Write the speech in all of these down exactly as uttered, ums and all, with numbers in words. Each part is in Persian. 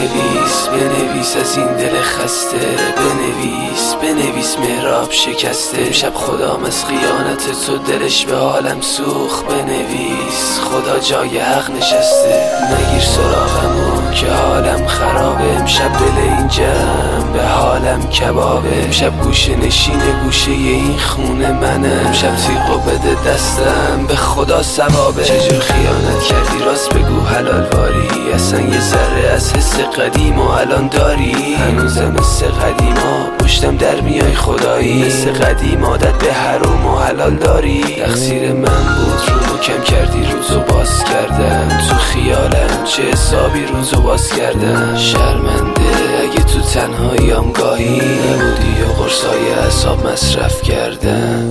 بنویس بنویس از این دل خسته، بنویس بنویس محراب شکسته. امشب خدام از خیانت تو دلش به حالم سوخت، بنویس خدا جای حق نشسته. نگیر سراغمو که حالم خرابه، امشب دل این جمع به حالم کبابه. امشب گوشه نشینه گوشه این خونه منه، امشب تیغو بده دستم به خدا ثوابه. چجور خیانت کردی راست بگو حلال واری، اصلا یه ذره از حس قدیم و الان داری؟ هنوزم مثل قدیما پشتم در میای خدایی، مثل قدیم عادت به حروم و حلال داری. تقصیر من بود رو کم کردی روزو باز کردم، تو خیالم چه حسابی روزو باز کردم. شرمنده اگه تو تنهاییام گاهی نبودی و قرصای اعصاب مصرف کردم.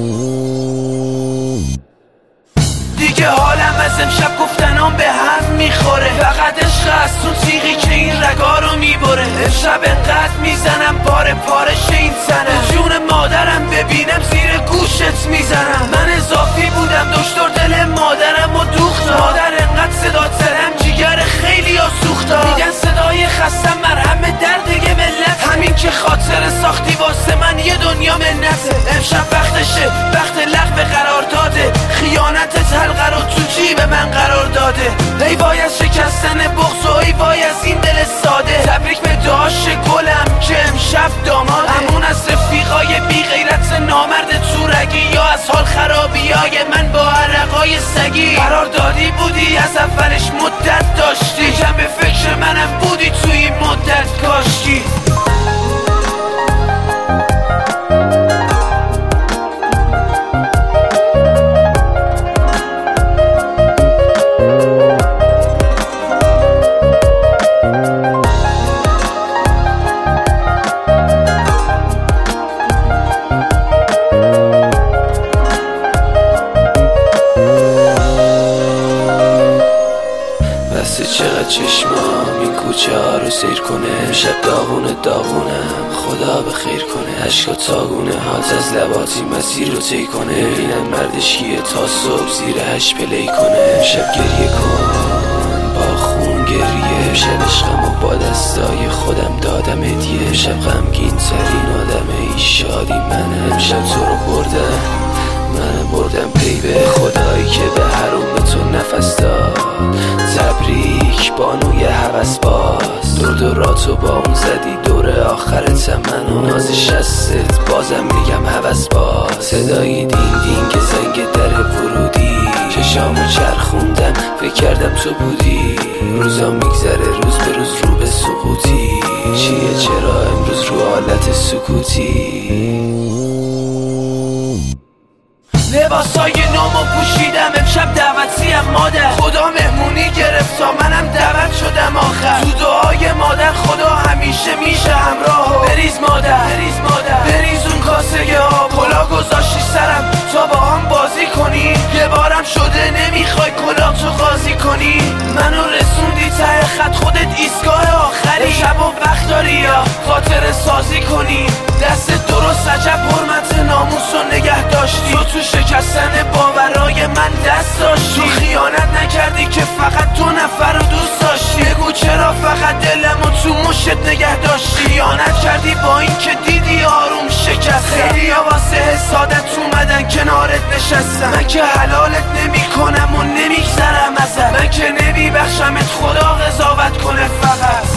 دیگه حالم از امشب گفتنام به هم میخوره، فقط عشق از اون تیغی که این رگا رو میبره. امشب انقدر میزنم پاره پارش این تنم، جون مادرم ببینم زیر گوشت میزنم. من اضافی بودم دکتر دل مادرم و دوختم، مادر انقدر صدا ترم جیگر خیلی ها سوختم. میگن صدای خستم مرهم درد یه ملت، همین که خاطر ساختی واسه من یه دنیا منته. امشب وقتشه وقت لغو قرار داده، خیانتت حلقه رو تو جیب من قرار داده. ای وای از شکستن بغض و ای وای از این دل ساده. تبریک به داش گلم که امشب داماده، همون از رفیقای بی غیرت نامرد تورگی، یا از حال خرابیای من با عرقای سگی. قرار دادی بودی از اولش مدت داشتی، کم به فکر منم بودی توی این مدت کاشتی. چقدر چشمام این کوچه ها رو سیر کنه، امشب داغونه داغونم خدا بخیر کنه. عشقا تاگونه هات از لباتی مسیر رو طی کنه، ببینم مردش کیه تا صبح زیر هش پلی کنه. امشب گریه کن با خون گریه، امشب عشقم و با دستای خودم دادم هدیه. امشب غمگین ترین آدم ای شادی منه، امشب تو رو بردم من بردم پی به خدایی که به حروم تو نفس داد. تبریک بانوی هوس باز، دور دوراتو با اون زدی دور آخرتم من و ناز شستت بازم میگم هوس باز. صدای دین دین که زنگ در ورودی، چشامو چرخوندم فکر کردم تو بودی. روزا میگذره روز به روز رو به سقوطی، چیه چرا امروز رو حالت سکوتی؟ لباسای نومو پوشیدم امشب دعوتیم مادر، خدا مهمونی گرفت تا منم دعوت شدم آخر. تو دعای مادر خدا همیشه میشه همراه، بریز مادر بریز مادر بریز اون کاسه آب. کلا گذاشتی سرم تا با هم بازی کنی، یه بارم شده نمیخوای کلا تو قاضی کنی. منو رسوندی ته خط خودت ایستگاه آخری، شب و وقت داری یا خاطر سازی کنی. دست درست عجب حرمت ناموس رو نگه داشتی، تو تو شکستن باورای من دست داشتی. تو خیانت نکردی که فقط دو نفر رو دوست داشتی، بگو چرا فقط دلمو تو مشت نگه داشتی. خیانت کردی با این که دیدی آروم شکستم، خیلی ها واسه حسادت اومدن کنارت نشستم. من که حلالت نمی کنم و نمیگذرم ازت، من که نمی بخشمت خدا قضاوت کنه فقط.